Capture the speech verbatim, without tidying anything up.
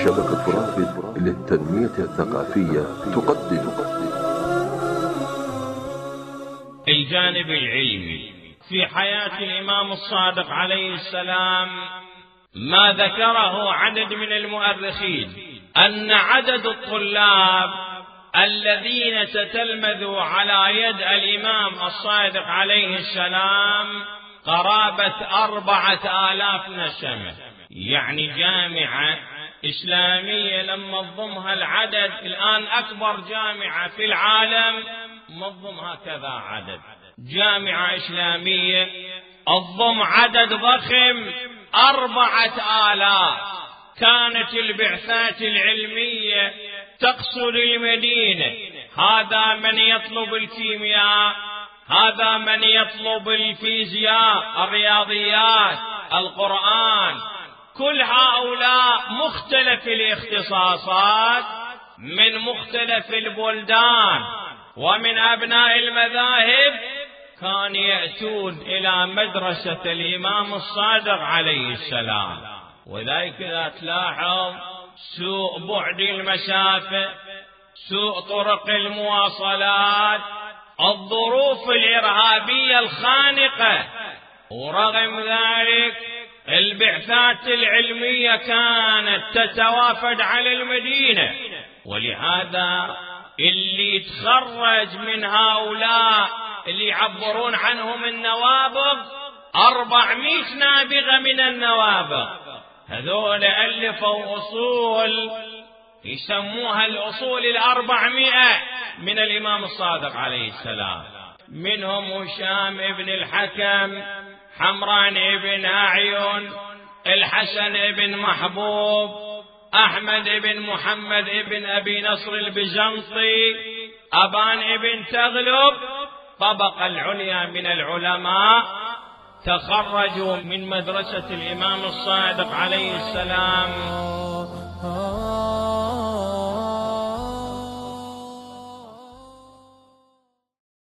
شبكة رافد للتنمية الثقافية تقدم الجانب العلمي في حياة الإمام الصادق عليه السلام. ما ذكره عدد من المؤرخين أن عدد الطلاب الذين تتلمذوا على يد الإمام الصادق عليه السلام قرابة أربعة آلاف نسمة، يعني جامعة إسلامية لما تضمها العدد الآن أكبر جامعة في العالم منظم هكذا عدد، جامعة إسلامية تضم عدد ضخم أربعة آلاف. كانت البعثات العلمية تقصد المدينة، هذا من يطلب الكيمياء، هذا من يطلب الفيزياء، الرياضيات، القرآن، كل هؤلاء مختلف الاختصاصات من مختلف البلدان ومن أبناء المذاهب كان يأتون إلى مدرسة الإمام الصادق عليه السلام. وذلك إذا تلاحظ سوء بعد المسافة، سوء طرق المواصلات، الظروف الإرهابية الخانقة، ورغم ذلك البعثات العلمية كانت تتوافد على المدينة. ولهذا اللي يتخرج من هؤلاء اللي يعبرون عنهم النوابغ أربعمائة نابغة من النوابغ، هذول ألفوا أصول يسموها الأصول الأربعمائة من الإمام الصادق عليه السلام، منهم هشام بن الحكم، حمران بن أعين، الحسن بن محبوب، أحمد بن محمد بن أبي نصر البيزنطي، أبان بن تغلب. طبقة العليا من العلماء تخرجوا من مدرسة الإمام الصادق عليه السلام